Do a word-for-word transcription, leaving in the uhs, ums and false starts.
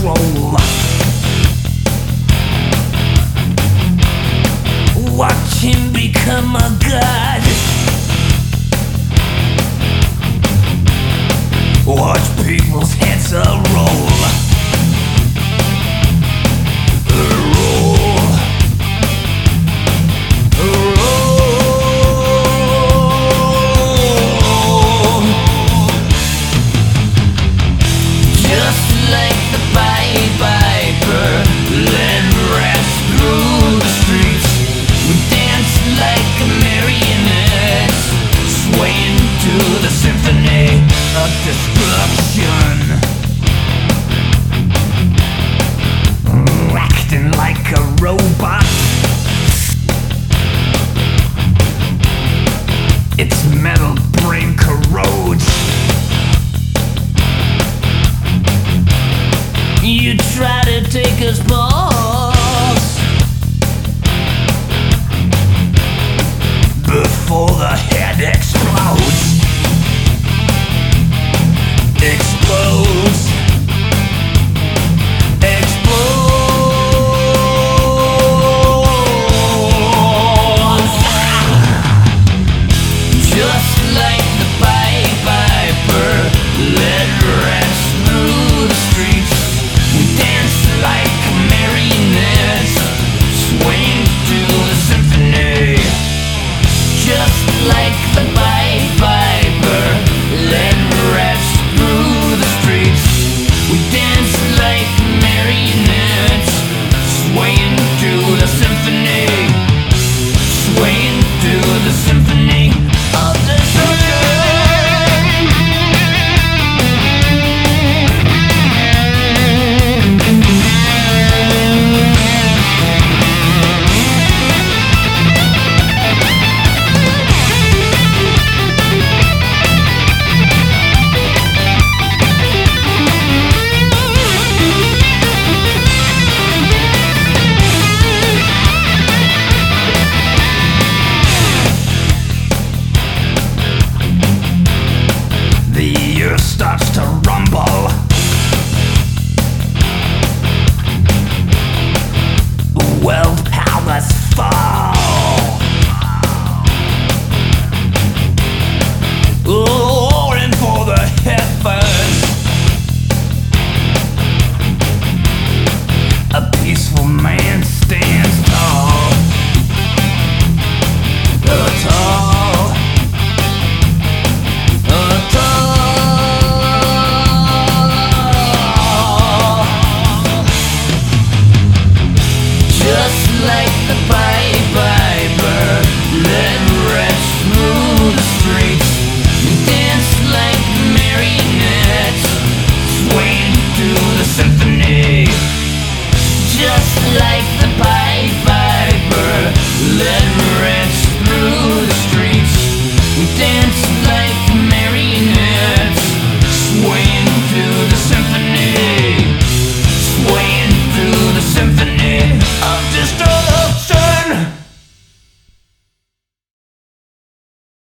control. Watch him become a god. Watch people's heads a roll. Roll. Roll. Just like the Pied Piper, led rats through the streets. We dance like a marionette, swaying to the symphony of destruction. Acting like a robot. Its metal brain corrodes. You try to take us balls before the head explodes. Explodes. Explodes. Just like the Pied Piper, led rats through the streets. We dance like marionettes, swaying to the symphony. Just like the Pied Piper, led rats through the streets. We dance like marionettes, swaying to the symphony, swaying to the symphony of destruction. The earth starts to rumble. World powers fall. Roaring for the heavens. A peaceful man stands tall. Uh, tall. Uh, tall. Just like the Pied Piper, led rats through the streets. We dance like marionettes, swaying to the symphony. Just like the Pied Piper, led